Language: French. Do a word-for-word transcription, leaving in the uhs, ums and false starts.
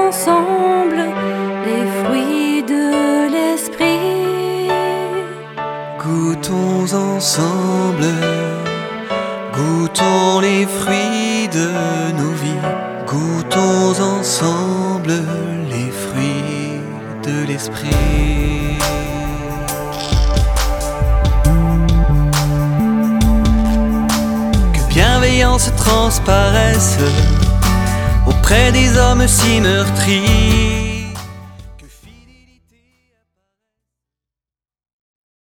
ensemble les fruits de l'esprit. Goûtons ensemble, goûtons les fruits de nos vies. Goûtons ensemble les fruits de l'esprit. Que bienveillance transparaisse auprès des hommes si meurtris.